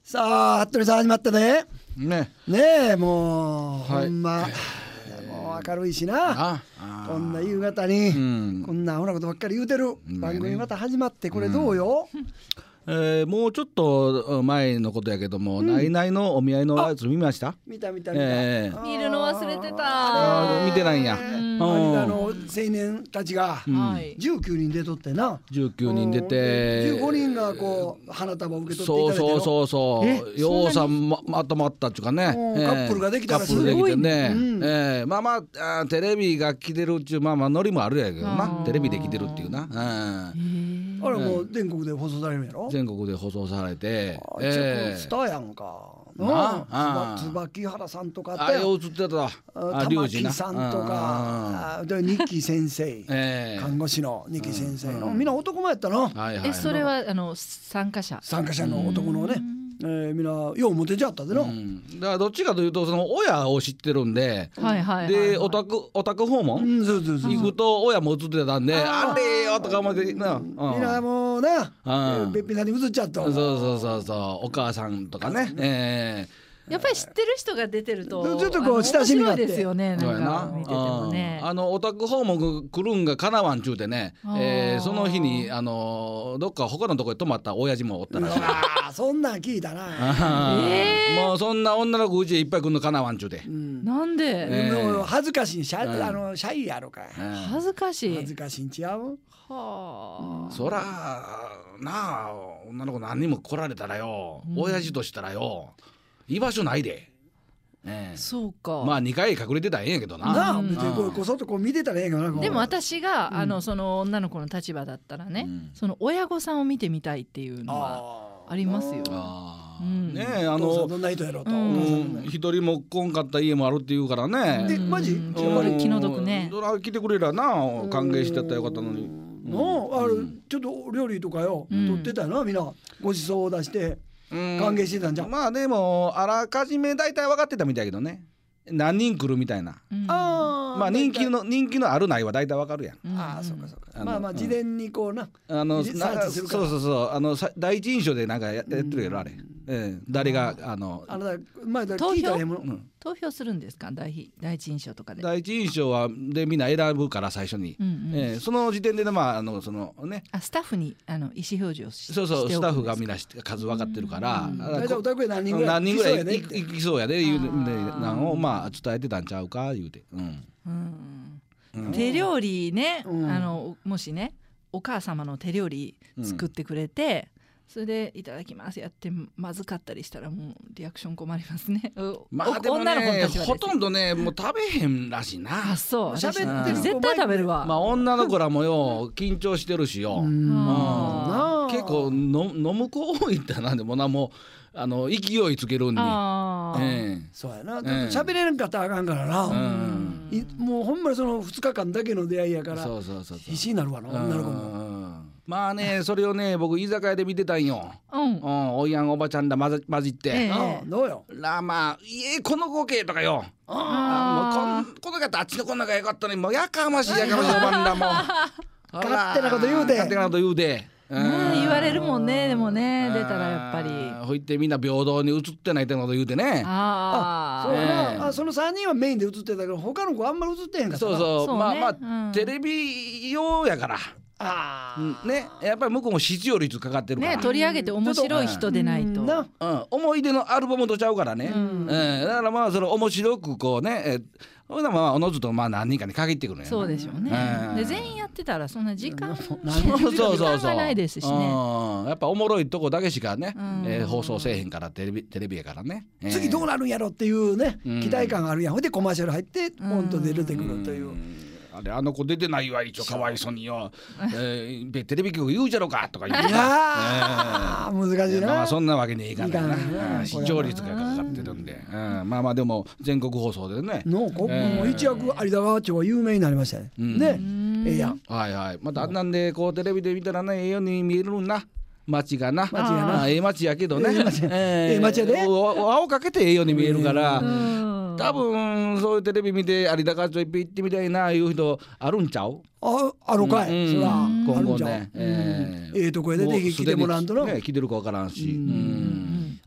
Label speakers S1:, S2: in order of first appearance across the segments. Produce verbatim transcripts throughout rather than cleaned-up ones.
S1: さあ服部さん始まったね。
S2: ね
S1: ねえもう、
S2: はい
S1: ほんまもう明るいしな。
S2: ああ
S1: こんな夕方に、
S2: うん
S1: こんなアホなことばっかり言うてる
S2: ね
S1: 番組また始まってこれどうよ、
S2: えーもうちょっと前のことやけども、ナイナイのお見合いのやつ見ました？
S1: 見た見た見た、
S2: ええ
S1: あー
S3: 見るの忘れてた
S2: あー見てないんや。
S1: ね
S2: うん
S1: 有田の青年たちが
S3: はい
S1: じゅうきゅうにん出とってな、
S2: じゅうきゅうにん出
S1: じゅ
S2: て
S1: うごにんがこう花束を受け取ってい
S2: そう
S1: ただいてよ。
S2: そうそう
S1: え
S2: そうようさん ま, まとまったっちゅうかね、
S1: もうカップルができたら
S2: カップルできてね、
S1: すごいねうん
S2: ええまあまああーテレビが来てるっちゅうまあまあノリもあるやけどな、
S3: あー
S2: テレビで来てるっていうな、うん
S1: あれもう全国で放送されるんやろ。
S2: 全国で放送されて、
S1: あーちょっとスターやんか。な
S2: ああ
S1: つば椿原さんとかあった
S2: あ
S1: よ。
S2: よう映ってた
S1: あ
S2: あ
S1: 玉
S2: 龍二な
S1: 木さんとか、あでニッキー先生、
S2: ええ
S1: 看護師のニッキー先生の、みんな男前やったな。
S2: はいはい
S3: えそれはあの参加者
S1: 参加者の男のね、えー、みんなようモテちゃったでな。
S2: うんだからどっちかというとその親を知ってるんで、
S3: はいはいはいはい
S2: でオタクオタク訪
S1: う
S2: 問
S1: ん、そうそうそう。
S2: 行くと親も映ってたんで、あれよとか思ってな、うん
S1: みんなもうな、えーべっぴんさんに映っちゃった。
S2: そうそうそうそうお母さんとかね、え
S3: やっぱり知ってる人が出てると
S1: ちょっとこう
S3: あの
S1: 親しみがあって
S3: 面白いですよね。
S2: えそうや
S3: なんか
S2: な
S3: 見ててもね
S2: うんあのオタク訪問来るんがかなわんちゅうてね、
S3: あー
S2: えーその日にあのどっか他のとこへ泊まった親父もおったらしい。
S1: ああ、そんなん聞いたな。
S2: あーもうそんな女の子うちへいっぱい来るのかなわんちゅうて、
S1: うん
S3: なんで、
S2: えー
S1: もう恥ずかしいシャ,、
S2: うん
S1: あのシャイやろか。
S3: 恥ずかしい
S1: 恥ずかしいんちゃう。
S3: はあ
S2: そらなあ女の子何人も来られたらよ、親父としたらよ居場所ないで、ええ
S3: そうか、
S2: まあにかい隠れてたらええんやけどな。
S1: なあ、別にこうこそっとこう見てたらええかな。こう
S3: でも私が、あのその女の子の立場だったらね、
S2: うん
S3: その親御さんを見てみたいっていうのは
S1: あ
S3: ありますよ。
S2: あー
S3: うん
S2: ねえあの
S1: お父さんどんな人やろうと。
S3: うん
S1: お父さんどんな
S2: うん一人も来んかった家もあるって言うからね。
S1: えマジ
S3: うんやっぱり気の毒ね
S2: そら来てくれりゃな歓迎してったらよかったのに。
S1: のあるちょっと料理とかよ、
S3: うん
S1: 取ってたよなみんなごちそうを出して
S2: うん
S1: 歓迎してたんじゃん。
S2: まあでもあらかじめ大体分かってたみたいやけどね、何人来るみたいな。
S3: うん
S1: あー
S2: まあ人気の人気のあるないは大体分かるやん。
S3: うん
S1: ああそうかそうか。
S2: あの
S1: まあまあ事前にこうな、
S2: あの
S1: リサー
S2: なそう
S1: チするから
S2: そうそうあのさ第一印象でなんかややってるやろあれ、ええ誰があの
S1: あのだ前だ
S3: 投票
S1: 聞いたらええもの。
S2: うん
S3: 投票するんですか、第一第一印象とかで。
S2: 第一印象はでみんな選ぶから最初に、
S3: うんうん
S2: ええその時点でねまああのそのね
S3: あスタッフにあの意思表示をし
S2: そうそう
S3: しておくんですか
S2: スタッフがみんなして数分かってるから、
S3: うん
S2: だから
S1: 大体お宅へ何人ぐらい
S2: 何人ぐらい
S1: 来そうやねって
S2: 行きそうやで言う
S3: あ
S2: で
S3: ー
S2: なんをまあ伝えてたんちゃうか言うて、うん
S3: うん
S2: うん
S3: 手料理ね、
S1: うん
S3: あのもしねお母様の手料理作ってくれて、それでいただきますやってまずかったりしたらもうリアクション困りますね。お
S2: まあでも
S3: 女の子の
S2: ね
S3: 立場です
S2: ほとんどねもう食べへんらしいな
S3: あ。そう
S1: 喋ってる
S3: 私絶対食べるわ、
S2: まあ女の子らもよ緊張してるしよ、
S1: うん
S2: うん
S1: なあ
S2: 結構の飲む子多いってなんでもなもうあの勢いつけるんに、
S3: あー、
S2: え
S1: そうやな。
S2: え
S1: だって喋れなかったらあかんからな。
S2: うん
S1: いもうほんまにそのふつかかんだけの出会いやから
S2: えそうそうそうそう
S1: 必死になるわな女の子も。
S2: うんまあねそれをね僕居酒屋で見てたんよ、
S3: うん
S2: うん、おいやんおばちゃんだ混ざ混じって、
S3: ええ
S1: ああどうよ。
S2: らまあ「いえこの光景」とかよ「
S3: あー
S2: あもうこんこの方あっちのこんながよかったのにもうやかましいやかましいおばんらもほら
S1: 勝手なこと言うて
S2: 勝手なこと言うて、うん
S3: ね言われるもんね。でもね出たらやっぱり
S2: あーほいってみんな平等に映ってないってこと言うてね
S3: あ
S1: そうや
S2: ええ
S1: な。あそのさんにんはメインで映ってたけど他の子あんまり映ってへんかったな。
S2: そうそう
S3: そうね
S2: まあまあ、
S3: うん
S2: テレビ用やから、
S1: あ
S2: うんねやっぱり向こうも視聴率かかってるから、
S3: ね取り上げて面白い人でないと、
S1: うんな
S2: うん、思い出のアルバムとちゃうからね、
S3: うん
S2: えーだからまあその面白くこうね、えー、ほいなまあおのずとまあ何人かに限ってくるんやな
S3: そうでしょうね、
S2: うん
S3: で全員やってたらそんな時間
S1: 何
S2: そうそうそう
S3: 時間
S2: そう
S3: がないですしね。
S2: うんやっぱおもろいとこだけしかね、
S3: うん
S2: えー放送せえへんからテレビテレビやからね、えー
S1: 次どうなるんやろっていうね
S2: うん
S1: 期待感があるやん。ほいでコマーシャル入ってポンと出てくるという。
S2: んあれあの子出てないわ一応かわいそうによ、えー、テレビ局言うじゃろかとか言うて
S1: いやー難しいな。
S2: まあそんなわけにいかないない
S1: かんな
S2: うん視聴率がかかってるんで、うん、まあまあでも全国放送でね
S1: のこ
S2: えー
S1: もう一躍有田川町は有名になりましたね。
S2: うん
S1: ね
S3: ん
S1: ええやん。
S2: はいはいまたあんなんでこうテレビで見たらねええように見えるんな街がな
S1: 街がな
S2: あーええ街やけどね
S1: ええ街ええ街やで
S2: おお青かけてええように見えるから、
S3: うん
S2: 多分そういうテレビ見て有田川町いっぺん行ってみたいないう人あるんちゃう
S1: ああのかい。
S2: うん
S1: そらあ
S2: 今後
S1: るんちゃう
S2: ねええ
S1: ええとこへ出てきてもらわんとな。
S2: もうすでにね来てるかわからんしうん
S1: あ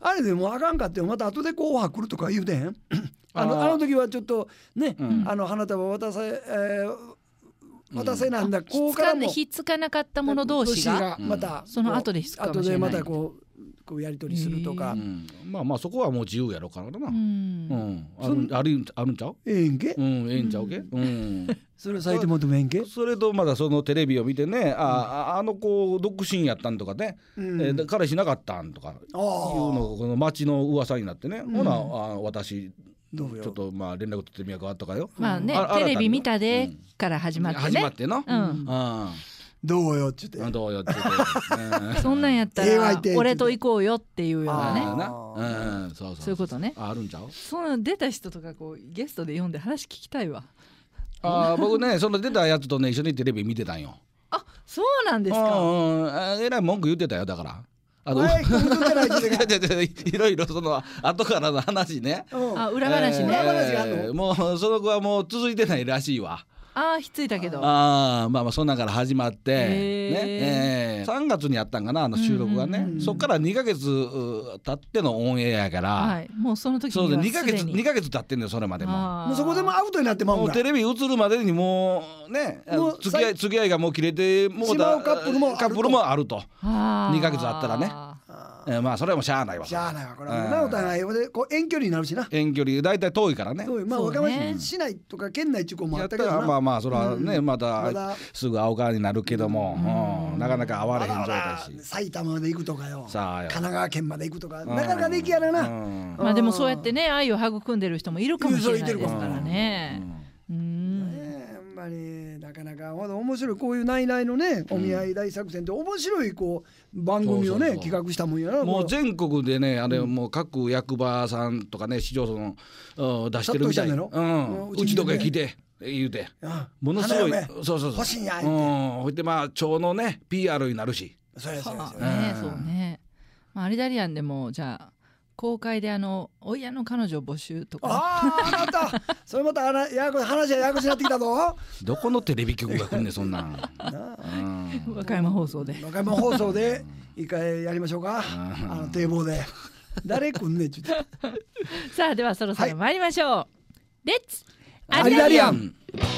S1: あれでもうあかんかってまた後で紅白来るとか言うてへんあの
S2: あー
S1: あの時はちょっとね、
S2: うん
S1: あの花束渡せ、えー、渡せなんだ、こう
S3: ひっつか
S1: からも
S3: ひっつかなかったもの同士が
S1: また
S3: その後でひっつくかもしれない。
S1: 後でまたこうこうやり取りするとか、
S2: うんまあまあそこはもう自由やろからな、
S3: う
S2: うんん、あるあるあるんちゃう、
S1: ええんけ、
S2: うんええんちゃうけ、うん
S1: それ咲いてもってもええんけ、
S2: それとまだそのテレビを見てね、あああの子独身やったんとかね、
S1: うん
S2: えー彼氏なかったんとかいう
S1: あ
S2: のがこの町の噂になってね、ほなあ私
S1: どうよ
S2: ちょっとまあ連絡取ってみようかとかよ、
S3: まあね
S2: あ
S3: テレビ見たで
S2: うん
S3: から始まってね。
S2: 始まっての、
S3: うん
S2: うん
S1: どうよっちゅって
S2: うん、どうよって言って、うん
S3: そんなんやったら
S1: ええわいて
S3: 俺と行こうよっていうようなね。
S2: あーな
S1: あ
S2: うん、そうそう
S3: そういうことね。
S2: ああるんちゃう。
S3: そんなん出た人とかこうゲストで読んで話聞きたいわ。
S2: あー僕ねその出たやつとね一緒にテレビ見てたんよ。
S3: あ、そうなんです
S2: うん
S3: か。
S2: うんあえらい文句言ってたよだから。あの
S1: はいこう言ってない言ってない
S2: いろいろその後からの話ね。
S1: うん
S3: あ、裏話ね。
S1: 裏話があんの
S2: えーもうその子はもう続いてないらしいわ。
S3: あー、ひっついたけど。
S2: あーまあまあそんなんから始まって、
S3: へー
S2: ねえーさんがつにやったんかなあの収録がね、
S3: うんうんうん
S2: そっからにかげつう経ってのオンエアやから、
S3: はい。もうその時
S2: そうで
S3: には
S2: 2ヶ月
S3: すでに
S2: にかげつ経ってんのよそれまでも。
S3: あー
S1: もうそこでもアウトになってまうんだ
S2: もうテレビ映るまでにもうね
S1: もう
S2: 付き合い付き合いがもう切れてもう
S1: しまうカップルもあると
S2: カップルもあると、
S3: あー
S2: にかげつあったらね
S1: あ
S2: えーまあそれはもうしゃあないわ。
S1: ーしゃあないわこれはもうなお互いでこう遠距離になるしな、
S2: 遠距離大体遠いからね。
S1: そういうまあ
S3: そうね
S1: 若林市内とか県内地区もあ
S2: やった
S1: ったけどな、
S2: らまあまあそれはね、
S1: うん
S2: また
S1: まだ
S2: すぐ青川になるけども、うんなかなか会われへん状態し。
S1: 埼玉まで行くとかよ
S2: さあよ
S1: 神奈川県まで行くとかなかなかできやらな、
S2: うん
S3: まあでもそうやってね愛を育んでる人もいるかもしれないですから
S2: う
S3: ね。うん。
S1: ねえやっぱりなかなかほんと面白いこういう内々のねお見合い大作戦って面白いこう番組をね
S2: そうそうそう
S1: 企画したもんやな。
S2: もう
S1: こ
S2: 全国でねあれもう各役場さんとかね市町村のうん出してるみたい。
S1: 殺到したんやろ
S2: うん
S1: うち
S2: うちとか来て言うて
S1: うあ
S2: ものすごい
S1: 花嫁
S2: そうそうそう
S1: 欲しいんや
S2: うん
S1: 言うて
S2: ほいでまあ町のね ピーアール になるし。
S1: そうやそうや
S3: は
S1: そうや
S3: あね
S2: うん
S3: そうね。まあアリダリアンでもじゃあ公開であの親の彼女募集とか。
S1: あああなたそれまたあらややこ話はややこしになってきたぞ
S2: どこのテレビ局が来んねんそんなん。
S1: なあ
S2: うん
S3: 和歌山放送で。
S1: 和歌山放送で一回やりましょうか
S2: うん
S1: あの堤防で誰来んねんちゅって
S3: さあではそろそろ参りましょう。レッツ
S1: アリダリアン
S2: ン。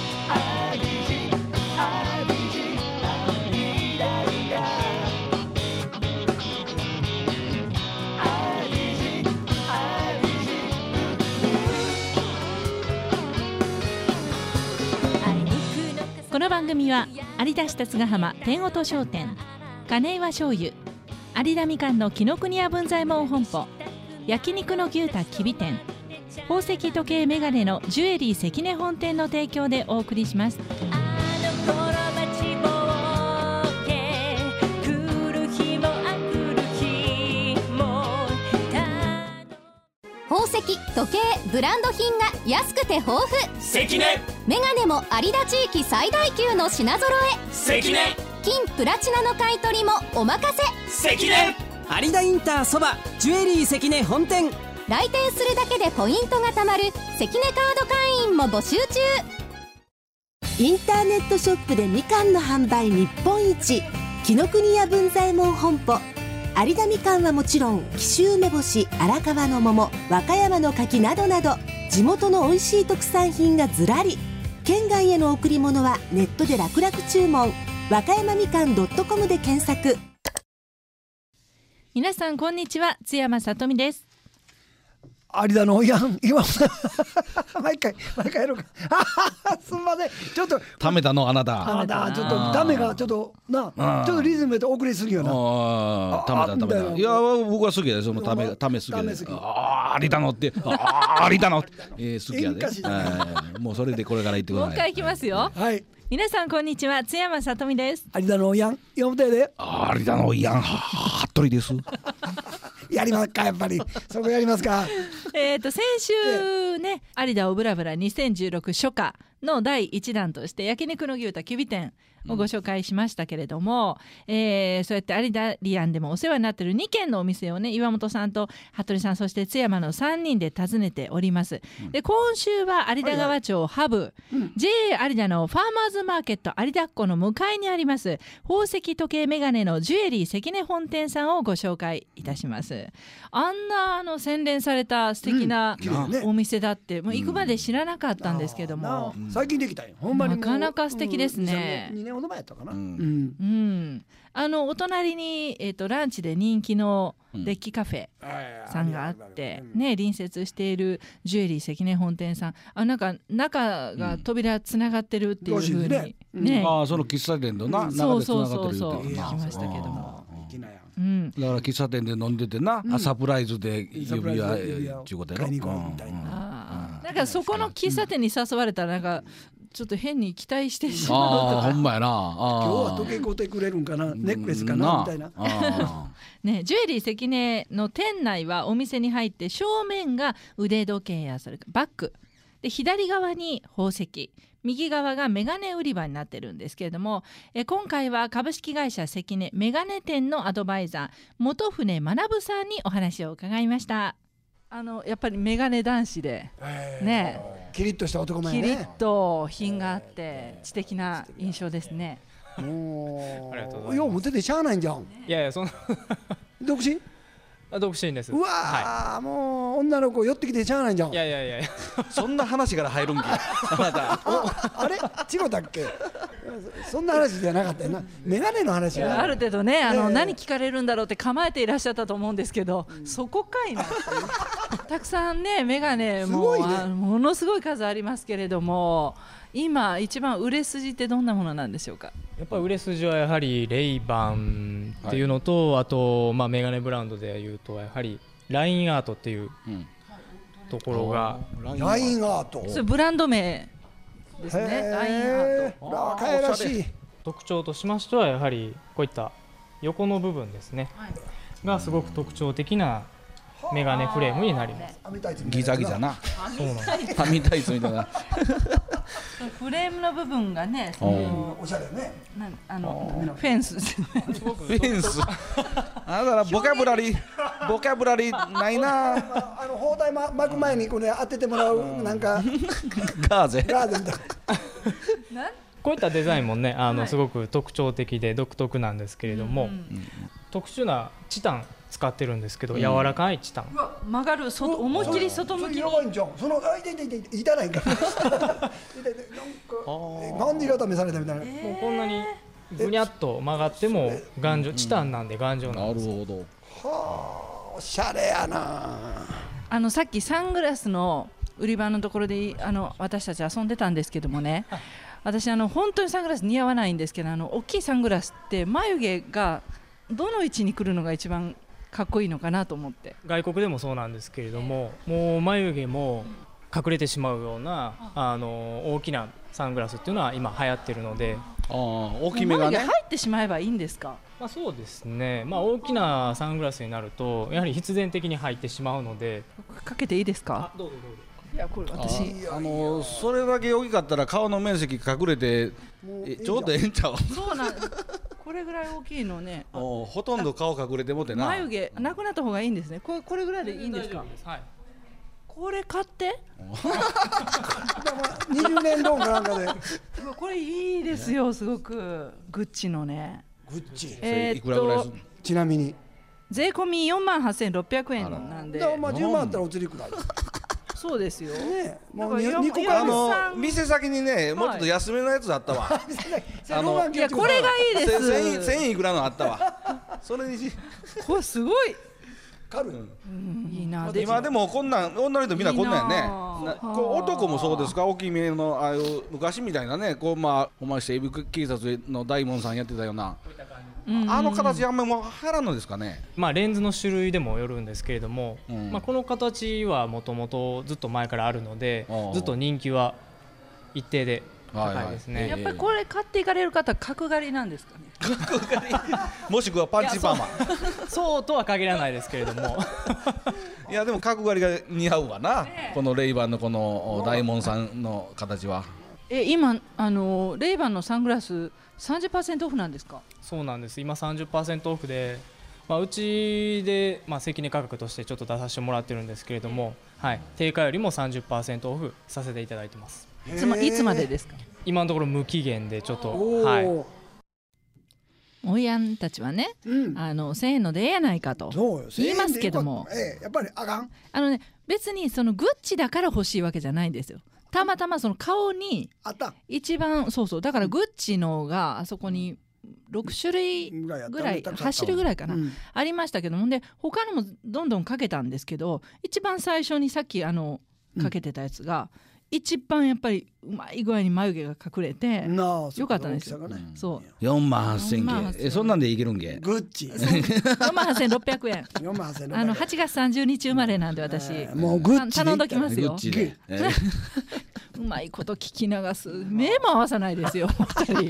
S3: この番組は有田市辰ヶ浜天音商店金岩醤油有田みかんの紀ノ国屋文左衛門本舗焼肉の牛太きび店宝石時計メガネのジュエリー関根本店の提供でお送りします。
S4: 宝石、時計、ブランド品が安くて豊富。
S5: 関根
S4: メガネも有田地域最大級の品揃え。
S5: 関根
S4: 金プラチナの買い取りもお任せ。
S5: 関根
S6: 有田インターそばジュエリー関根本店。
S4: 来店するだけでポイントが貯まる関根カード会員も募集中。
S7: インターネットショップでみかんの販売日本一紀ノ国屋文左衛門本舗。有田みかんはもちろん紀州梅干し、荒川の桃、和歌山の柿などなど地元の美味しい特産品がずらり。県外への贈り物はネットで楽々注文。和歌山みかん .com で検索。
S3: 皆さんこんにちは、津山さとみです。
S1: 有田のやん今毎回毎回やろうかすんませんちょっと
S2: ためたのあなた。
S1: あなたちょっとダメがちょっとなちょっとリズムで遅れすぎよな
S2: ああ、ためたためた。いや、僕は好きやで、そのため、ため好きやで
S1: ため好き。
S2: ああ、有田のって、ああ、有田のって、えー、好きやで。
S1: 演歌詞だ
S2: はいもうそれでこれから言ってください。
S3: もう一回いきますよ。
S1: はい
S3: 皆さんこんにちは、津山さとみです。
S1: 有田のやん読むてで
S2: あー有田のいやん、はっとりです。
S1: やりますかやっぱりそこやりますか
S3: えっと先週ね有田オブラブラにせんじゅうろく初夏のだいいちだんとして焼肉の牛太きび店をご紹介しましたけれども、うんえー、そうやって有田リアンでもお世話になっているにけんのお店をね岩本さんと服部さんそして津山のさんにんで訪ねております、うん、で今週は有田川町ハブ、はいはい、ジェイエー 有田のファーマーズマーケット有田っ子の向かいにあります宝石時計メガネのジュエリー関根本店さんをご紹介いたします。あんなあの洗練された素敵な、うんね、お店だってもう行くまで知らなかったんですけども、
S1: うん、最近できたよほんまに
S3: なかなか素敵ですね、
S1: うん、にねんほど前やったかな、うん
S3: うんうん、あのお隣に、えー、とランチで人気のデッキカフェさんがあって、うんね、隣接しているジュエリー関根本店さんあなんか中が扉つながってるっていう風に、うんね
S2: ね、ああその喫茶店とな、うん、中でつながってるって
S3: 聞きましたけども
S1: うん、
S2: だから喫茶店で飲んでてな、うん、サプライズで指輪ちゅうことやろ、
S1: みたいな、
S3: あなんかそこの喫茶店に誘われたらなんかちょっと変に期待してしまうとか
S2: あほんまやなあ
S1: 今日は時計買うてくれるんかなネックレスかなみたいな
S3: ね、ジュエリー関根の店内はお店に入って正面が腕時計やそれからバッグで左側に宝石右側がメガネ売り場になってるんですけれどもえ今回は株式会社関根メガネ店のアドバイザー本船学さんにお話を伺いました。あのやっぱりメガネ男子で、えー、ね
S1: キリッとした男前ね
S3: キリッと品があって知的な印象ですね。
S1: もうよう持っててしゃあないんじゃん。
S5: いやいやそんな
S1: 独身
S5: 独身です。
S1: うわー、はい、もう女の子寄ってきてしゃあないんじゃん。
S5: いやいやいやいや
S2: そんな話から入るんけあなた
S1: あれ違うだっけそんな話じゃなかったよなメガネの話が
S3: ある程度ねあの、えー、何聞かれるんだろうって構えていらっしゃったと思うんですけど、うん、そこかいなたくさんねメガネも、ね、ものすごい数ありますけれども今一番売れ筋ってどんなものなんでしょうか。
S5: やっぱり売れ筋はやはりレイバンっていうのと、はい、あと、まあ、メガネブランドでいうとやはりラインアートっていうところが、
S1: うん、ラインアート
S3: それブランド名ですね。ラインアート
S1: かわいらしい。
S5: 特徴としましてはやはりこういった横の部分ですね、はい、がすごく特徴的なメガネフレームになります。
S2: ギザギザな
S5: そうなんです
S2: はみタイツみたいな
S3: フレームの部分がねその
S1: おしゃれね
S3: なあのフェンスフ
S2: ェンスあだからボキャブラリーボキャブラリーないな
S1: あの包帯巻く前にこれ当ててもらうなんか
S2: ガーゼ
S1: ガーゼみたい
S5: なこういったデザインもねあの、はい、すごく特徴的で独特なんですけれども、うんうん、特殊なチタン使ってるんですけど、うん、柔らかいチタン
S3: うわ曲がる外思いっきり外向きに
S1: そのそのあいていていていたないんかなんかガンジが試されたみたいな、え
S5: ー、もうこんなにぐにゃっと曲がっても頑丈チタンなんで頑丈なんです。
S2: なるほど
S1: はあおしゃれやな。
S3: あのさっきサングラスの売り場のところであの私たち遊んでたんですけどもね私あの本当にサングラス似合わないんですけどあの大きいサングラスって眉毛がどの位置に来るのが一番かっこいいのかなと思って
S5: 外国でもそうなんですけれどももう眉毛も隠れてしまうようなあの大きなサングラスっていうのは今流行ってるので
S2: あ大きめがね
S3: 眉毛入ってしまえばいいんですか。
S5: まあ、そうですね、まあ、大きなサングラスになるとやはり必然的に入ってしまうので
S3: かけていいですか。
S5: あどうぞどうぞ。
S3: いやこれ私
S2: あのそれだけ大きかったら顔の面積隠れてえちょうどええんちゃう。
S3: そうなんこれぐらい大きいのね
S2: ほとんど顔隠れてもてな
S3: 眉毛なくなった方がいいんですね。これ、これぐらいでいいんですか。
S5: はい、
S3: これ買って
S1: にじゅうねんローンかなんかで
S3: これいいですよすごくグッチのね
S1: グッチ、
S3: えー、
S2: いくらぐらいするの。
S1: ちなみに
S3: 税込みよんまんはっせんろっぴゃくえんなんで
S1: だからまあじゅうまんあったらお釣りくらい
S3: そうですよ、
S1: ね、も
S3: う
S1: にこか
S2: あの店先にねもうちょっと安めのやつあったわ、はい、
S3: あのいやこれがいいです
S2: せんえんいくらのあったわそれにし
S3: これすごい
S1: 軽い、
S3: うん、いいな。
S2: 今でもこんなん女の人みんなこんなんやねなこう男もそうですか大きめのああいう昔みたいなねこうまあお前してエビ警察の大門さんやってたようなあの形あんまりもう流行らんのですかね。
S5: まあ、レンズの種類でもよるんですけれども、うんまあ、この形はもともとずっと前からあるのでずっと人気は一定で高いですね、はいはい、
S3: やっぱりこれ買っていかれる方は角刈りなんですかね。
S2: 角刈りもしくはパンチパーマ
S5: そう、そうとは限らないですけれども
S2: いやでも角刈りが似合うわな、ね、このレイバンのこの大門さんの形は
S8: え今あのレイバンのサングラス さんじゅっパーセント オフなんですか？
S5: そうなんです。今 さんじゅっパーセント オフで、まあ、うちで、まあ、関根価格としてちょっと出させてもらってるんですけれども、はい、定価よりも さんじゅっパーセント オフさせていただいてます。
S8: いつまいつまでですか？
S5: 今のところ無期限でちょっと、はい、
S3: おいやんたちはね、うん、あのせんえんのでええやないかと言いますけども、
S1: ええ、やっぱりあかん。
S3: あのね、別にそのグッチだから欲しいわけじゃないんですよ。たまたまその顔に一番そうそうだからグッチのがあそこにろくしゅるいぐらいはちしゅるいぐらいかな、うん、ありましたけども、で他のもどんどんかけたんですけど、一番最初にさっきあのかけてたやつが、うん、一番やっぱりうまい具合に眉毛が隠れてよかったんですよ、ね、そう
S2: よんまんはっせんけえそんなんでいけるんけ
S1: グッチ
S3: よんまんはっせんろっぴゃくえんあのはちがつさんじゅうにち生まれなんで私、えー、もうグッチ頼んどきますよ。グッチで、えー、うまいこと聞き流す目も合わさないですよふたり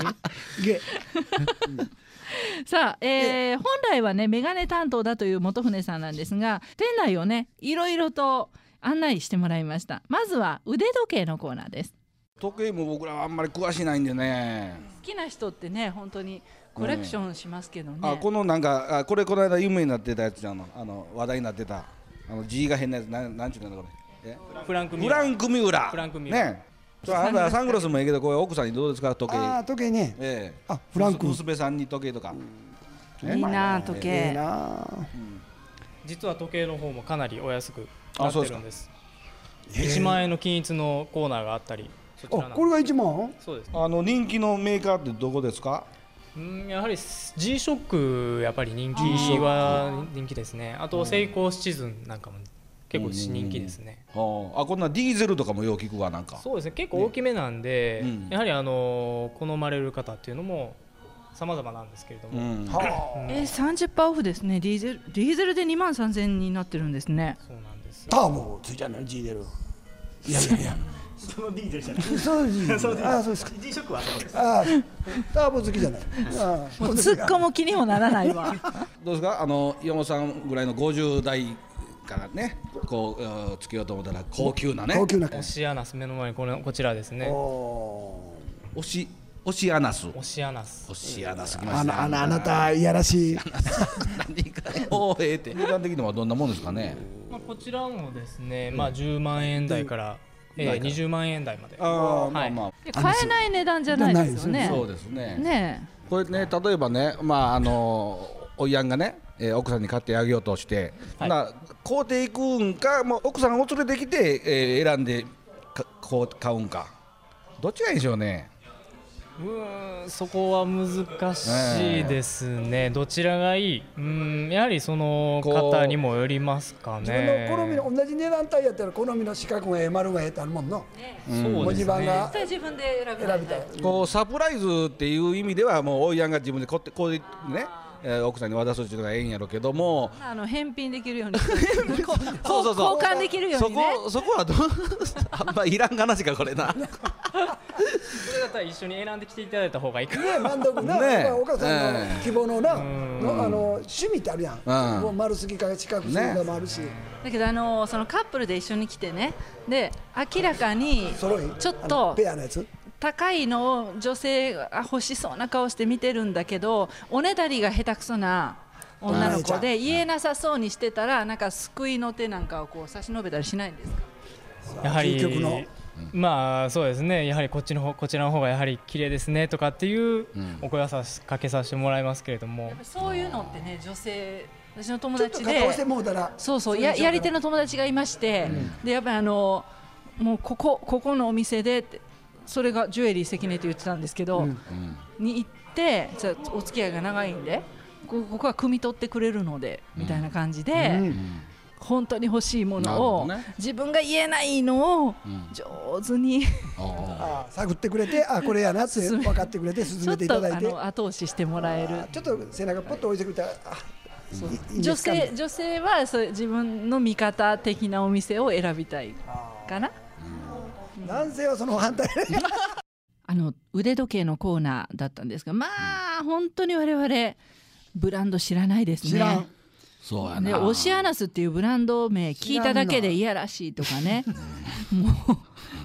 S3: さあ、えー、本来はねメガネ担当だという本船さんなんですが、店内をねいろいろと案内してもらいました。まずは腕時計のコーナーです。
S2: 時計も僕らはあんまり詳しないんでね。
S8: 好きな人ってね本当にコレクションしますけどね、
S2: うん、あこのなんかあこれこの間有名になってたやつじゃん、あの話題になってたあの G が変なやつな、なんちゅうのこれえ
S5: フランクミューラ
S2: フランクミューラ
S5: フランクミューラ
S2: ね。あなたサングラスもいいけどこれ奥さんにどうですか時計。
S1: あ時計ね、
S2: ええ、
S1: あフランク
S2: 娘さんに時計とか、
S8: うん、いいな時計、ええ
S1: な、
S5: うん、実は時計の方もかなりお安くなってるんです。いちまんえんの均一のコーナーがあったり、そちらなんです。
S1: あこれがいちまん？
S5: そうです。
S2: あの人気のメーカーってどこですか？
S5: うんやはり G ショックやっぱり人気は人気ですね。あとセイコーシチズンなんかも結構人気ですね。
S2: あこんなディーゼルとかもよう聞くわなんか。
S5: そうですね、結構大きめなんで、ねうん、やはりあの好まれる方っていうのも様々なんですけれども、うん
S8: えー、さんじゅっパーセント オフですね。ディーゼルディーゼルでにまんさんぜんえんになってるんですね。
S5: そうなんです。
S1: ターボついちゃうの G ゼル。いやいやいや
S9: その ディーゼルじゃない。
S1: そうです。そうです。あそうですか。
S9: G ショックはそうです。
S1: あターボ好きじゃない。あ
S8: もう突っ込む気にもならないわ。
S2: どうですかあの山本さんぐらいのごじゅうだいからねこうつけようと思ったら高級なね。
S1: 高級な。
S5: オシアナス目の前にこのこちらですね。
S2: おしオシアナス。
S5: オシアナス。
S2: オシアナスきましたね。
S1: あのあなたいやらしい。
S2: 何かおええって。値段的にはどんなもんですかね。
S5: まあこちらもですね、まあじゅうまんえん台からえーにじゅうまんえん台まで。
S2: ああまあま
S8: あ。買えない値段じゃないですよね。
S2: そうですね。
S8: ね
S2: これね例えばねまああのおいやんがね奥さんに買ってあげようとしてな買うていくんかもう奥さんを連れてきて選んでこう買うんかどっちがいいでしょうね。
S5: うーんそこは難しいですね、えー、どちらがいい、うんやはりその方にもよりますかね。
S1: 自分の好みの同じ値段帯やったら好みの四角がええ丸がええってあるもんの、
S5: ねうん、そうですね。
S1: が
S8: 自分で選びたい
S2: こうサプライズっていう意味ではもうおいやんが自分でこうってこうね、えー、奥さんに渡すっていうのがええんやろうけども
S8: あの返品できるように
S2: そうそうそう
S8: 交換できるようにね。
S2: そこそこはどあんまいらん話かこれな。
S5: それだったら一緒に選んできていただいた方がいいか
S1: ね満足な、ね、お母さんの希望のな、のあの趣味ってあるやん、うん、もう丸すぎから近くするのもあるし、ね、
S8: だけどあのそのカップルで一緒に来てねで明らかにちょっと
S1: ペアのやつ
S8: 高いのを女性が欲しそうな顔して見てるんだけどおねだりが下手くそな女の子で言えなさそうにしてたらなんか救いの手なんかをこう差し伸べたりしないんですか。
S5: やはりまあそうですねやはりこっちの方こちらの方がやはり綺麗ですねとかっていうお声はさかけさせてもらいますけれども、
S8: そういうのってね女性私の友達でそうそうややり手の友達がいまして、うん、でやっぱりあのもうここここのお店でってそれがジュエリー関根って言ってたんですけど、うん、に行ってじゃお付き合いが長いんでここは汲み取ってくれるので、うん、みたいな感じで、うん、本当に欲しいものを、ね、自分が言えないのを上手に、うん、
S1: あ探ってくれてあこれやなって分かってくれて進めていただいて
S8: ちょっとあの後押ししてもらえる
S1: ちょっと背中ポッと置いてくれたら
S8: 女性女性はそう自分の味方的なお店を選びたいかな。
S1: 男性はその反対
S3: あの腕時計のコーナーだったんですがまあ本当に我々ブランド知らないですね。
S1: 知らん
S2: そうやな。
S3: でオシアナスっていうブランド名聞いただけでいやらしいとかねもう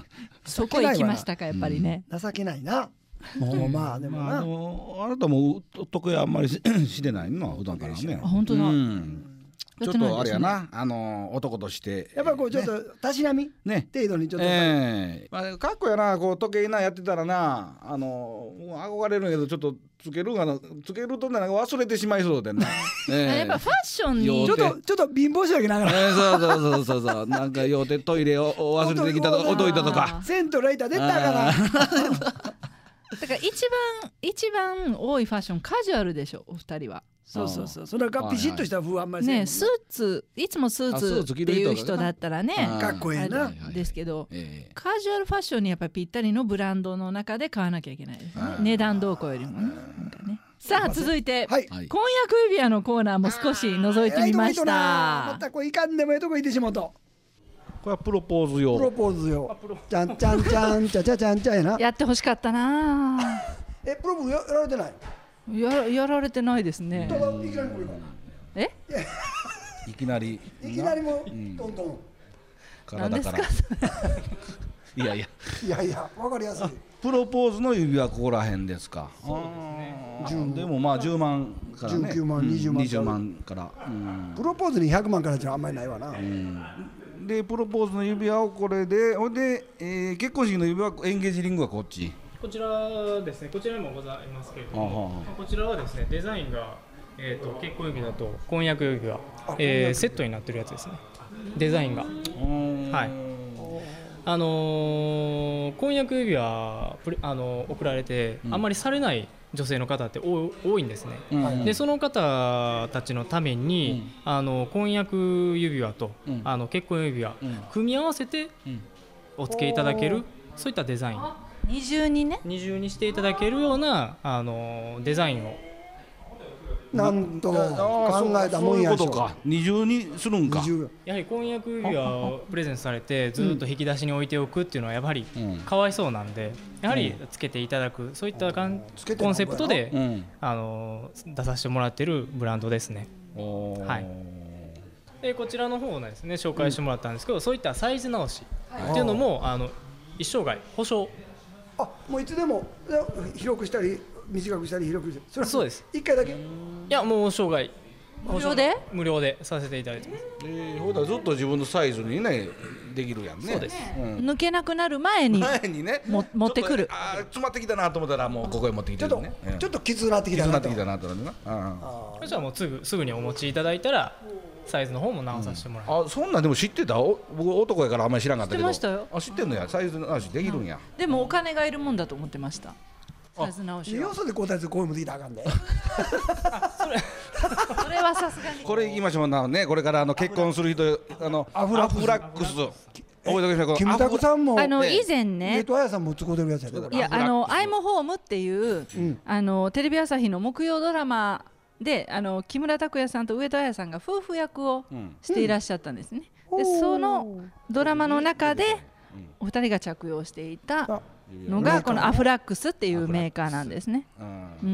S8: そこ行きましたかやっぱりね、
S1: 情けないな。もうまあでもな、
S2: まあ、あのあなたも時計あんまりしてないの普段からね。
S8: あ本当だ、
S2: うんちょっとあれやな、あの男として
S1: やっぱりこうちょっとたしなみ
S2: ね
S1: 程度にちょっと、
S2: ええまあ、かっこやな、こう時計なやってたらな、あの憧れるんやけどちょっとつけるがなつけるとなんか忘れてしまいそうでな、
S8: えやっぱファッションに
S1: ちょっとちょっと貧乏しなきゃながら、
S2: えー、そうそうそうそうそうなんか用手トイレを忘れてきたと置いたとか
S1: セントライター出たから
S8: だから一番一番多いファッションカジュアルでしょお二人は。
S1: そうそうそう、それがピシッとした風あんまり
S8: ね、スーツいつもスーツっていう人だったらね
S1: かっこいいな
S8: ですけど、カジュアルファッションにやっぱりぴったりのブランドの中で買わなきゃいけないですね、値段動向よりもね。なんかねさあ続いて、はい、婚約指輪のコーナーも少し覗いてみました。
S1: またこれいかんでもええとこ行ってしもうと。
S2: これはプロポーズ用。
S1: プロポーズ用。ちゃんちゃんちゃんちゃちゃちゃんちゃんやな。
S8: やってほしかったな。
S1: えプロポーズやられてない？
S8: ややられてないですね。え？
S2: いきなり。
S1: いきなりもトントン。
S2: 体から。いやいや。
S1: いやいやわかりやすい。
S2: プロポーズの指輪ここら辺ですか。そうですね。でもまあじゅうまんからね。
S1: じゅうきゅうまん、にじゅうまん。
S2: にじゅうまんから。
S1: プロポーズにひゃくまんからじゃあんまりないわな。
S2: でプロポーズの指輪をこれで、ほんで結婚式の指輪エンゲージリングはこっち。
S5: こちらですね、こちらにもございますけれども、こちらはですね、デザインが、えー、と結婚指輪と婚約指輪、えー、セットになってるやつですね、デザインが。はい、あのー、婚約指輪プレ、あのー、送られて、うん、あんまりされない女性の方って多いんですね、うん、でその方たちのために、うん、あの婚約指輪と、うん、あの結婚指輪、うん、組み合わせてお付けいただける、そういったデザイン
S8: 二重にね
S5: 二重にしていただけるようなあのデザインを
S1: なんと考えたもんやしょ。
S2: そういうことか、二重にするんか。
S5: やはり婚約指輪をプレゼントされてずっと引き出しに置いておくっていうのはやはりかわいそうなんで、やはりつけていただく、そういったコンセプトで、うん、あの出させてもらってるブランドですね。はい、でこちらの方をですね紹介してもらったんですけど、うん、そういったサイズ直しっていうのもあの一生涯保証。
S1: あ、もういつでも広くしたり短くしたり広くしたり、それ
S5: そうです。
S1: 一回だけ？い
S5: やもう生涯
S8: 無料で
S5: 無料でさせていただいてます。
S2: えー、ほらずっと自分のサイズにねできるやんね。
S5: そうです、
S8: うん、抜けなくなる前に
S2: 前にね
S8: も持ってくる。
S2: あ詰まってきたなと思ったらもうここへ持ってきてるね。
S1: ちょっと、うん、ちょっときつなってきたなと。
S2: きつなってきたなとな。
S5: ああ。じゃあもうすぐすぐにお持ちいただいたらサイズの方も直させてもらう。
S2: うん、あそんなんでも知ってた？僕男やからあんまり知らんかったけど。
S8: 知ってましたよ。
S2: あ知ってんのや、サイズ直しできるんや。
S8: うん、でもお金がいるもんだと思ってました。サイズ直しは。
S1: よそで交代するこういうのできたらあかんで。
S8: それそれはさすがに。
S2: これ言いましょうなね。これからあの結婚する人あのアフラックス。覚えておきましょう。
S1: キムタクさんも
S8: あの以前ね。
S1: 上戸彩さんも使うてるやつやで。
S8: いやあのアイムホームっていう、うん、あのテレビ朝日の木曜ドラマであの木村拓哉さんと上戸彩さんが夫婦役をしていらっしゃったんですね。うん、でそのドラマの中でお二人が着用していたのがこのアフラックスっていうメーカーなんですね。
S2: うん、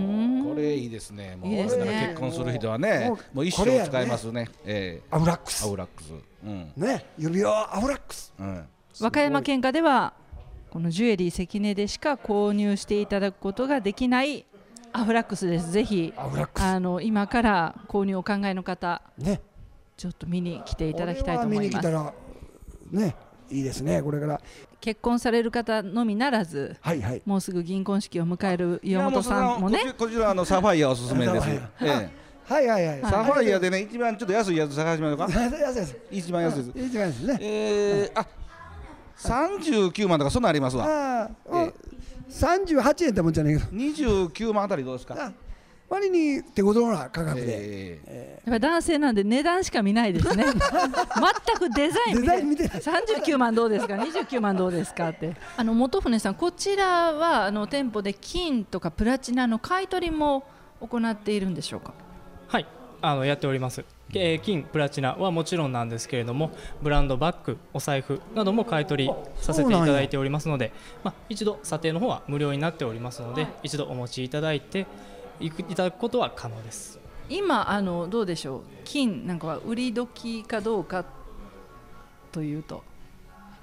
S2: これいいですね。もういいですね。結婚する人はね、もう一生使えますね。え
S1: ー、アフラックス。
S2: アフラックス。うん、
S1: ね、指輪アフラックス。うん、
S8: 和歌山県下ではこのジュエリー関根でしか購入していただくことができないアフラックスです。ぜひあの今から購入お考えの方、ね、ちょっと見に来ていただきたいと思います。見に来たら
S1: ね、いいですね。これから
S8: 結婚される方のみならず、はいはい、もうすぐ銀婚式を迎える岩本さんもね、
S2: こちらのサファイアおすすめです。
S1: はいはいはい。
S2: サファイアでね一番ちょっと安いやつ探しましょうか。
S1: 安いです。
S2: 一番安いです。
S1: 一番安いですね。
S2: えー、あ、三十九万とかそんなありますわ。
S1: ああ、三十八円ってもんじゃないけど。
S2: 二十九万あたりどうですか。
S1: 割に手ごろな価格で、
S8: えー、やっぱ男性なんで値段しか見ないですね。全くデザイン見て、デザイン見てない。さんじゅうきゅうまんどうですか、にじゅうきゅうまんどうですかって。あの本船さん、こちらはあの店舗で金とかプラチナの買い取りも行っているんでしょうか。
S5: はい、あのやっております。えー、金、プラチナはもちろんなんですけれども、ブランドバッグ、お財布なども買い取りさせていただいておりますので、まあ、一度査定の方は無料になっておりますので、一度お持ちいただいていただくことは可能です。
S8: 今あのどうでしょう、金なんかは売り時かどうかというと、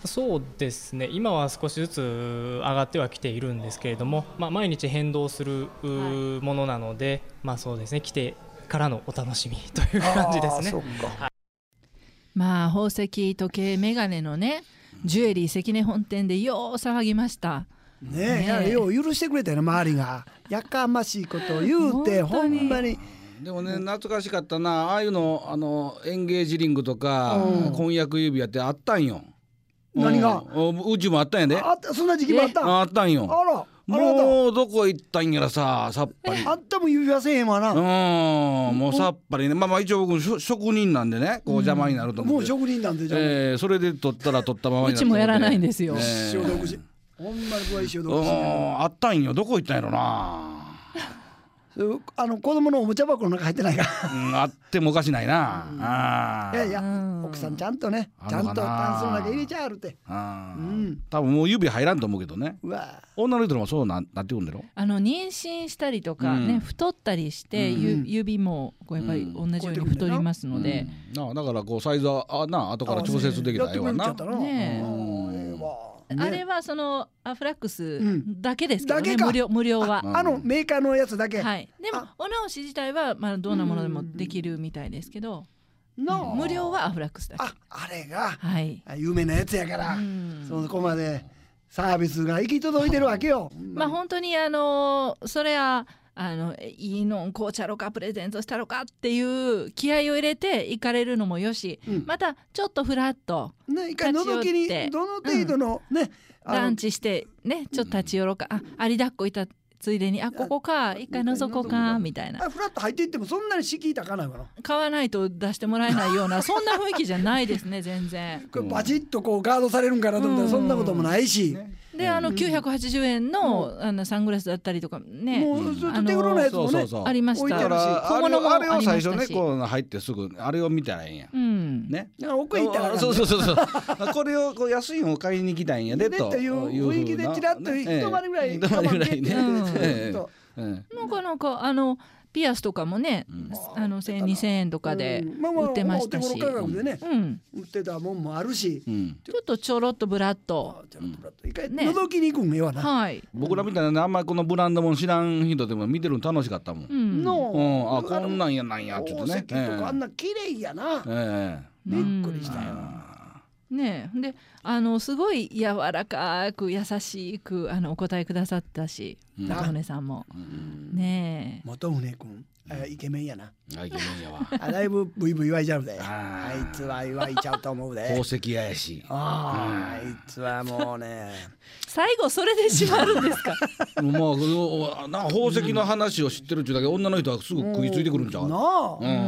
S5: そうですね、今は少しずつ上がってはきているんですけれども、まあ、毎日変動するものなので、まあそうですね、来てからのお楽しみという感じですね。
S1: そうか、
S5: はい、
S8: まあ宝石時計メガネのねジュエリー関根本店でよう騒ぎました
S1: ねえ、いやよう許してくれたよな周りが。やかましいことを言うてほんまに。
S2: でもね、懐かしかったな、ああいうの、あのエンゲージリングとか、うん、婚約指輪ってあったんよ。
S1: 何が？
S2: うちもあったんやで。
S1: あった、そんな時期もあったん？
S2: あったんよ。
S1: あら、
S2: もうどこ行ったんやらさ、さっぱり。
S1: あったも指輪せえへんわな。
S2: うん、もうさっぱりね。まあまあ一応僕職人なんでね、こう邪魔になると思って。
S1: もう職人なんでじゃあ。
S2: えー、それで取ったら取ったままになる。
S8: うちもやらないんですよ。
S1: 潮独自。ほんまにこれ潮独自。
S2: あったんよ。どこ行ったんやろな。
S1: あの子供のおもちゃ箱の中入ってないか、
S2: うん、あってもおかしないな、うん、あ
S1: いやいや、うん、奥さんちゃんとねちゃんとタンスの中入れちゃあるって、うん、
S2: 多分もう指入らんと思うけどね。
S1: うわ、
S2: 女の人もそう な, なってくるんだろ。
S8: あの妊娠したりとかね、うん、太ったりして、うん、指もこうやっぱり同じように太りますので、
S2: うんうん、だからこうサイズはあな後から調節できたらええわな。
S8: ねえ、あれはそのアフラックスだけですけどね、無料、無料は
S1: あ, あのメーカーのやつだけ、
S8: はい、でもお直し自体はまあどんなものでもできるみたいですけど、の無料はアフラックスだけ。
S1: あ、あれが、
S8: はい、
S1: 有名なやつやから、そこまでサービスが行き届いてるわけよ。
S8: まあ本当にあのそれはあのいいのこうちゃろかプレゼントしたろかっていう気合を入れて行かれるのもよし、うん、またちょっとフラッと
S1: ね、一回覗きにどの程度のね、
S8: うん、ランチしてね、ちょっと立ち寄ろうか、あ、ありだっこいたついでに、あ、ここか一回覗こうかみたいな。
S1: フラッと入っていってもそんなに敷居高ないかな。
S8: 買わないと出してもらえないようなそんな雰囲気じゃないですね全然。
S1: これバチッとこうガードされるんかなと思ったらそんなこともないし、ね、
S8: であのきゅうひゃくはちじゅうえん の,、うん、あのサングラスだったりとかね、
S1: もうずっと手頃なやつもね
S8: ありました。
S2: だからあれをあれを最初ねこう入ってすぐあれを見たらええんや、うん、ね、
S1: だから奥行ったら
S2: そうそうそうそうこれをこう安いのを買いに来たんやでと
S1: いう雰囲気でチラッと一回りぐらい
S2: 一回りぐらいね、
S8: なかなかあのピアスとかもね、うん、あのせんにせんえんとかで売ってましたし、
S1: お手頃価格でね、うん、売ってたもんもあるし、うん、
S8: ちょっとちょろっとブラッと
S1: 一回覗きに行くんよな、
S8: はい、
S2: 僕らみたいな、ね、あんまりこのブランドも知らん人でも見てるの楽しかったもん、うんのうん、あこんなんやなんやって言ってね、
S1: 宝石とかあんな綺麗やな、えー、びっくりしたよ、
S8: ねえ、であのすごい柔らかく優しくあのお答えくださったし、元宗さんも、うん、ねえ、
S1: 元宗君イケメンやな。
S2: あイケメンやわ。
S1: あだいぶブイブイ言わいちゃうで。あいつは言わいちゃうと思うで。
S2: 宝石ややし。
S1: ああいつはもうね。
S8: 最後それで閉まるんですか。
S2: まあな宝石の話を知ってるっていうだけ女の人はすぐ食いついてくるんちゃう。なあ。うん。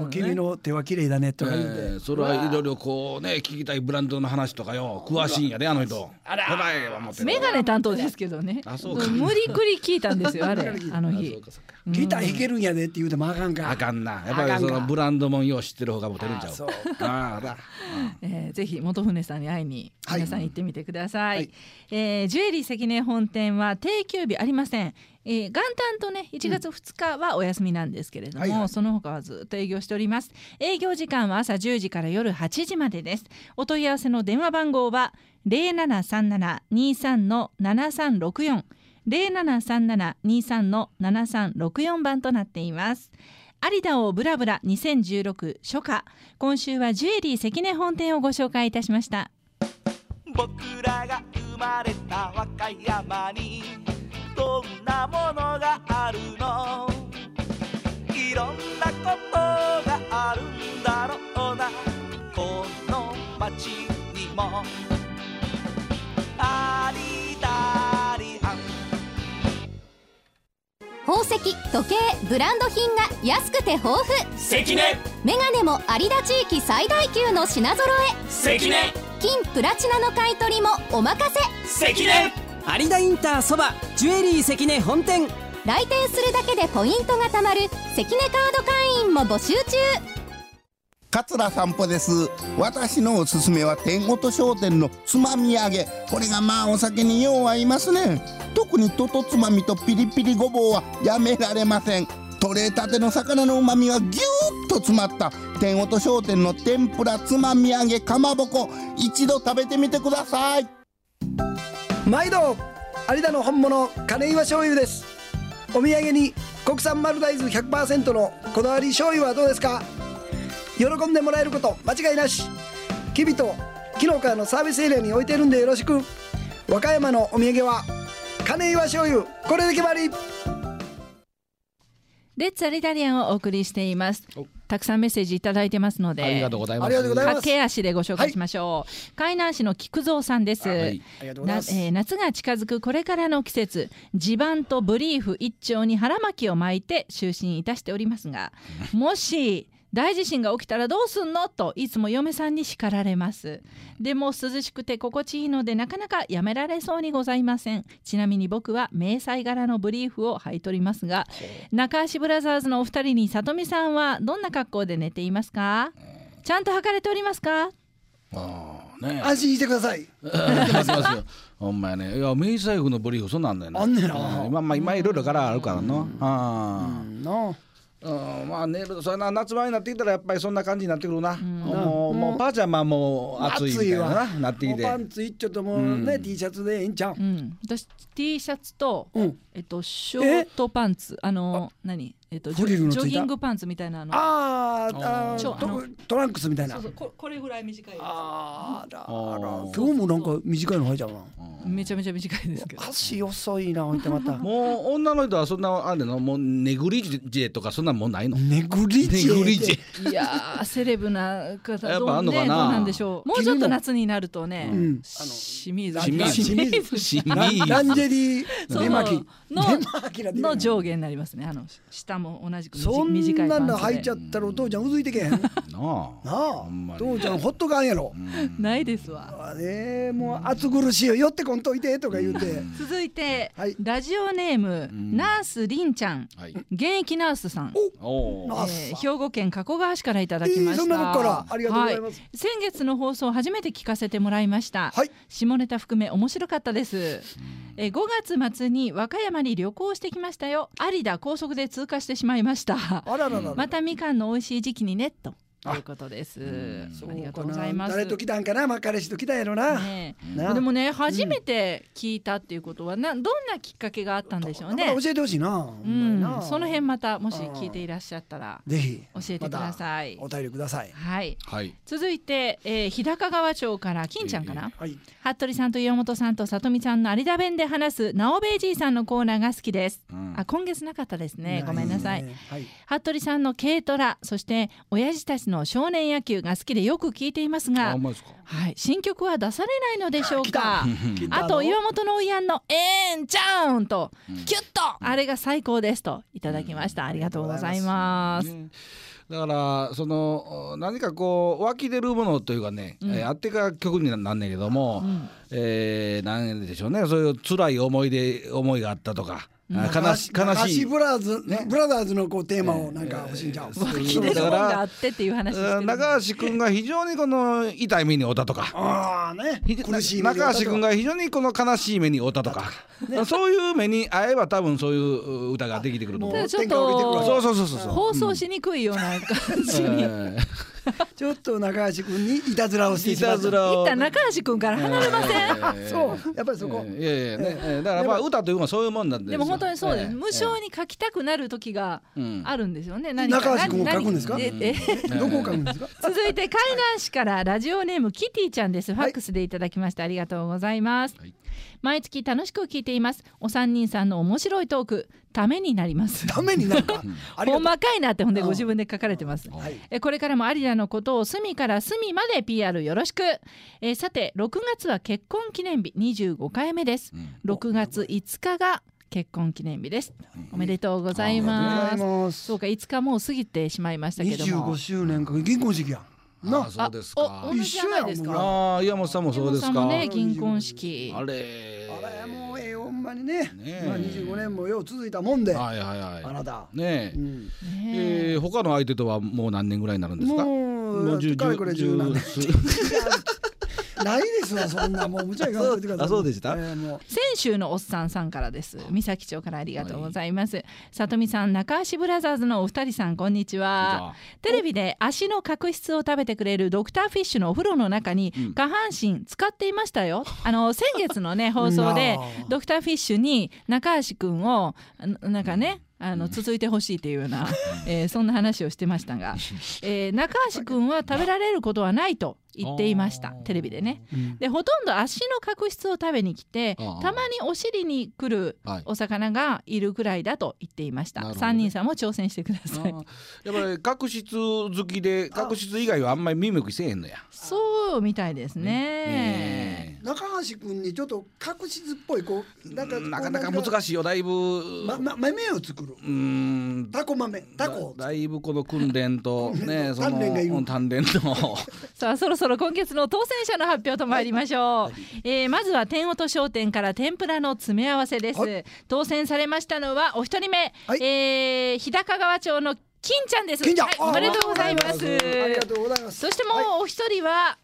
S1: 君の手は綺麗だねとか言って、えー、
S2: それはいろいろこうね聞きたいブランドの話とかよ詳しいんやであの人。
S8: あら。メガネ担当ですけどね。あそうか。無理くり聞いたんですよあれあの日。
S1: ギター弾けるんやでって言うてもあかんか。
S2: あかんな。やっぱりそのブランドもんよう知ってる方がモテるんちゃう。そう。あ
S8: あえー、ぜひ元宗さんに会いに皆さん行ってみてください。はい、えー、ジュエリー関根本店は定休日ありません。えー、元旦とねいちがつふつかはお休みなんですけれども、うんはいはい、その他はずっと営業しております。営業時間は朝じゅうじから夜はちじまでです。お問い合わせの電話番号は ゼロななさんなな にさん ななさんろくよん ゼロななさんなな にさん ななさんろくよん番となっています。有田をブラブラにせんじゅうろく初夏、今週はジュエリー関根本店をご紹介いたしました。
S9: 僕らが生まれた和歌山にどんなものがあるの、いろんなことがあるんだろうな、この街にもありだりはん。
S4: 宝石、時計、ブランド品が安くて豊富。
S9: 関根
S4: メガネも有田地域最大級の品揃え。
S9: 関根
S4: 金プラチナの買い取りもお任せ。
S9: 関根
S6: 有田インターそばジュエリー関根本店。
S4: 来店するだけでポイントがたまる関根カード会員も募集中。
S10: 桂散歩です。私のおすすめは天音商店のつまみ揚げ。これがまあお酒によう合いますね。特にととつまみとピリピリごぼうはやめられません。 取れたての魚のうまみがぎゅーっと詰まった天音商店の天ぷらつまみ揚げかまぼこ、一度食べてみてください。
S1: 毎度有田の本物金岩醤油です。お土産に国産丸大豆 ひゃくパーセント のこだわり醤油はどうですか。喜んでもらえること間違いなし。きびと紀の川のサービスエリアに置いてるんでよろしく。和歌山のお土産は金岩醤油、これで決まり。
S3: レッツアリタリアンをお送りしています。たくさんメッセージいただいてますので、
S2: ありがとうございます。
S3: 駆け足でご紹介しましょう。はい、海南市の菊蔵さんです。はい、な、えー、夏が近づくこれからの季節、地盤とブリーフ一丁に腹巻きを巻いて就寝いたしておりますが、もし大地震が起きたらどうすんのといつも嫁さんに叱られます。でも涼しくて心地いいのでなかなかやめられそうにございません。ちなみに僕は迷彩柄のブリーフを履いておりますが、中橋ブラザーズのお二人に里見さんはどんな格好で寝ていますか。ちゃんと履かれておりますか。
S2: あね、
S1: 安心してください。
S2: ほんまやね。いや迷彩服のブリーフそんなんだよね。
S1: あんねんな。
S2: 今まあ今いろいろ柄あるからの。あ
S1: あ。な。
S2: うん、まあ寝るそれな夏場になってきたらやっぱりそんな感じになってくるな、うん、もう、もうパジャマも暑いみたいなな、なってきて
S1: パンツいっちょともうね、うん、T シャツでええんちゃう、
S3: うん、私 T シャツと、うん、えっとショートパンツ、あのあ何えっとジョ、ジョギングパンツみたいなの、
S1: ああト, トランクスみたいな、
S3: そうそう こ, これぐらい短いです。
S1: あらあら今日もなんか短いの履いちゃうな。
S3: めちゃめちゃ短いですけど
S1: 足遅いな。置いてまた
S2: もう女の人はそんなあれのもうネグリジェとかそんなもんないの。
S1: ネグリジェ、
S2: ネグリジェ
S3: いやーセレブな方
S2: やっぱあんのかな、
S3: ね、どうなんでしょう。もうちょっと夏になるとね、うん、清水
S2: 清水清水
S1: ランジェリー寝巻き
S3: のの上下になりますね。あの下も同じく短いパンツで。
S1: そんなんの履いちゃったらお父ちゃんうずいてけへんなあ父ちゃんほっとかんやろ。
S3: ないですわ。
S1: あれもう暑苦しいよ寄ってこんといてとか言うて
S3: 続いて、はい、ラジオネーム、うん、ナースりんちゃん、はい、現役ナースさん、お、えー、兵庫県加古川市からいただきました。
S1: そんなとこからありがとうございます、
S3: はい、先月の放送初めて聞かせてもらいました、はい、下ネタ含め面白かったです。えー、ごがつ末に和歌山に旅行してきましたよ。有田高速で通過してしまいました。
S1: あらららら、
S3: またみかんの美味しい時期にねとということです。 あ, ありがとうございます。
S1: 誰と来たんかな、まあ、彼氏と来たやろな、
S3: ね、なでもね初めて聞いたっていうことはな、どんなきっかけがあったんでしょうね。
S1: 教えてほしいな、
S3: うん、その辺またもし聞いていらっしゃったら
S1: ぜひ
S3: 教えてください、
S1: ま、お便りください。
S3: はい、
S2: はい、
S3: 続いて、えー、日高川町から金ちゃんかな、
S1: えーはい、
S3: 服部さんと岩本さんと里見さんの有田弁で話す直兵衛じいさんのコーナーが好きです、うん、あ今月なかったですね、ごめんなさい、はい、服部さんの軽トラ、そして親父たちの少年野球が好きでよく聞いていますが、はい、新曲は出されないのでしょうか。あと岩本のおいやんのえーんちゃうんと、うん、キュッとあれが最高ですといただきました、うん、ありがとうございます、ね、
S2: だからその何かこう湧き出るものというかね、うん、えー、あってから曲になんねんけども、うん、えー、なんでしょうね、そういう辛い思い出思いがあったとか、悲し悲しい
S1: ブラザーズ、ね、ブラザーズのこうテーマをなんか欲しいんちゃう、えー、
S3: 湧き出るものがあってっていう話してる。
S2: 中橋君が非常にこの痛い目に遭ったとか、
S1: あ、ね、苦しい目に遭ったとか、
S2: 中橋君が非常にこの悲しい目に遭ったとか、ね、そういう目に合えば多分そういう歌ができてくると思う。
S3: ちょっと
S2: そうそうそうそう
S3: 放送しにくいような感じに、うん
S1: ちょっと中橋君にいたずらをしてしまった。
S2: いたずらを
S3: 一旦中橋君から離れません、え
S1: ー、そうやっぱりそこ、
S2: えー、いやいやね、えー、だからまあ歌というのはそういうもんなんですよ。
S3: でも本当にそうです、えー、無償に書きたくなる時があるんですよね、うん、
S1: 何か中橋君を書くんですか、
S3: ええ
S1: どこを書くんですか。
S3: 続いて海南市からラジオネームキティちゃんです。ファックスでいただきました、はい、ありがとうございます、はい、毎月楽しく聞いています。お三人さんの面白いトークためになります。
S1: ためになるか
S3: ほんまかいなってほんでご自分で書かれてます、はい、えこれからも有田のことを隅から隅まで ピーアール よろしく、えさてろくがつは結婚記念日にじゅうごかいめです、うん、ろくがついつかが結婚記念日です、おめでとうございます。そうかいつかもう過ぎてしまいましたけども
S1: にじゅうごしゅうねんか銀婚式や
S2: な。あそうですか。
S3: 一緒やですか。
S2: ああ岩本さんもそうですか。
S3: 岩本さんもね銀婚式
S2: あれ
S1: あれもうええほんまにね、ねまあ、にじゅうごねんもよう続いたもんで、
S2: はいはいはい、
S1: あなた
S2: ねえ、うん、えー、他の相手とはもう何年ぐらいになるんですか。
S1: もうもうじゅうかれこれじゅうなんでないですわそんなもうむちゃいかんといてください。
S2: あそうでした、え
S3: ー、もう先週のおっさんさんからです。三崎町からありがとうございます、はい、里見さん中足ブラザーズのお二人さんこんにちは。テレビで足の角質を食べてくれるドクターフィッシュのお風呂の中に下半身使っていましたよ、うん、あの先月のね放送でドクターフィッシュに中足くんをなんかねあの続いてほしいというような、えー、そんな話をしてましたが、えー、中橋くんは食べられることはないと言っていましたテレビでね、うん、でほとんど足の角質を食べに来てたまにお尻に来るお魚がいるくらいだと言っていました、はい、さんにんさんも挑戦してください。
S2: やっぱり角質好きで角質以外はあんまり耳向きせえへんのや。
S3: そうみたいですね、
S1: えー、中橋くんにちょっと角質っぽいこうなんか
S2: なかなか難しいよだいぶ、
S1: まま、豆を作るうんタコ豆タコ
S2: だ, だいぶこの訓練とねその鍛錬と
S3: さあそろそろ今月の当選者の発表と参りましょう、はいえー、まずは天音商店から天ぷらの詰め合わせです、はい、当選されましたのはお一人目、はいえー、日高川町の金ちゃんです。
S1: 金ちゃん、
S3: はい、おめでとうございます。
S1: ありがとうございます。
S3: そしてもうお一人は、はい、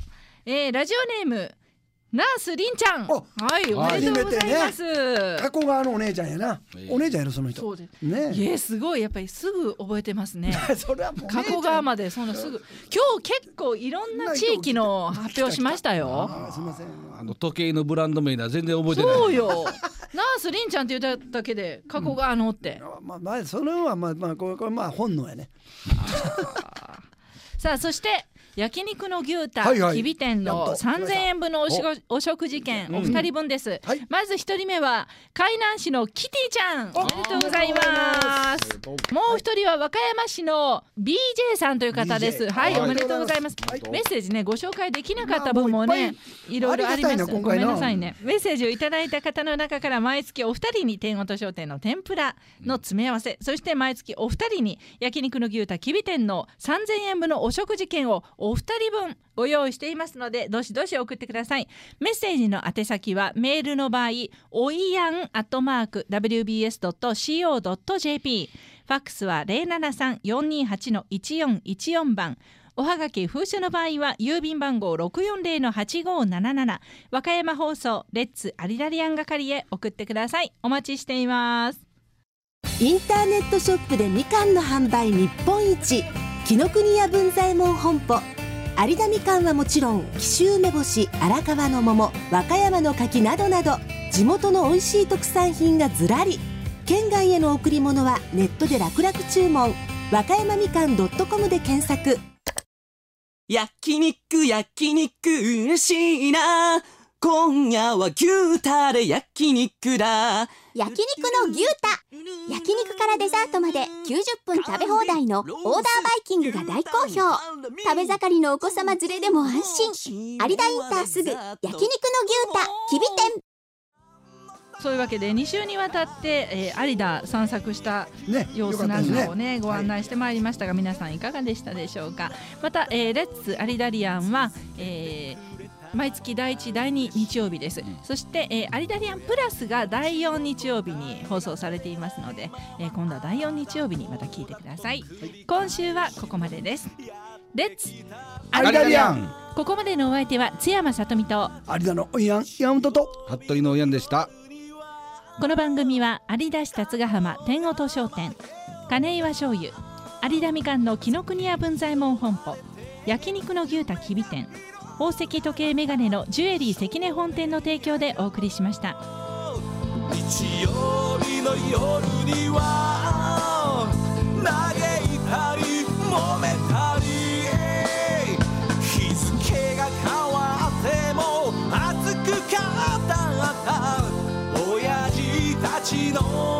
S3: えー、ラジオネームナースりんちゃん、はいおめでとうございます。
S1: ね、加古川のお姉ちゃんやな、えー、お姉ちゃんやろその人。
S3: そうですね。いやすごいやっぱりすぐ覚えてますね。
S1: それはもう
S3: 加古川までそのすぐ今日結構いろんな地域の発表しましたよ。
S1: あすみません。
S2: あの時計のブランド名は全然覚えてない。
S3: そうよ。ナースりんちゃんって言っただけで加古川のって。
S1: うん、まあまあそれはまあまあこれこれまあ本能やね。
S3: さあそして焼肉の牛太きび店のさんぜんえんぶんの お, しお食事券お二人分です、うんはい、まず一人目は海南市のキティちゃんおめでとうございます。もう一人は和歌山市の ビージェー さんという方です。はいおめでとうございます、はい、メッセージねご紹介できなかった分もね、まあ、いろいろあります。ごめんなさいね。メッセージをいただいた方の中から毎月お二人に天音商店の天ぷらの詰め合わせ、うん、そして毎月お二人に焼肉の牛太きび店のさんぜんえんぶんのお食事券をお二人分ご用意していますのでどしどし送ってください。メッセージの宛先はメールの場合おいやんアットマーク ダブリュービーエスドットシーオードットジェーピー ファックスは ゼロななさんよんにはちのいちよんいちよん 番、おはがき封書の場合は郵便番号 ろくよんゼロのはちごーなななな 和歌山放送レッツアリラリアン係へ送ってください。お待ちしています。
S7: インターネットショップでみかんの販売日本一紀ノ国屋文左衛門本舗有田みかんはもちろん紀州梅干し、荒川の桃、和歌山の柿などなど地元の美味しい特産品がずらり。県外への贈り物はネットで楽々注文和歌山みかん .com で検索。
S6: 焼肉焼肉嬉しいな、今夜は牛タレ焼肉だ。
S4: 焼肉の牛タ、焼肉からデザートまできゅうじゅっぷん食べ放題のオーダーバイキングが大好評。食べ盛りのお子様連れでも安心。有田インターすぐ焼肉の牛タきび店。
S3: そういうわけでに週にわたって、えー、有田散策した様子なんかを ね, ねご案内してまいりましたが、はい、皆さんいかがでしたでしょうか。また、えー、レッツアリダリアンは、えー毎月だいいち、だいに日曜日です、うん、そして、えー、アリダリアンプラスがだいよん日曜日に放送されていますので、えー、今度はだいよん日曜日にまた聞いてください、はい、今週はここまでです。レッツ
S1: アリダリアン。
S3: ここまでのお相手は津山さとみと
S1: 有田のおやん山本と
S2: 服部のおやんでした。
S3: この番組は有田市辰ヶ浜天音商店、金岩醤油、有田みかんの紀ノ国屋文左衛門本舗、焼肉の牛太きび店、宝石時計メガネのジュエリー関根本店の提供でお送りしました。
S9: 日曜日の夜には嘆いたり揉めたり、日付が変わっても熱く語った親父たちの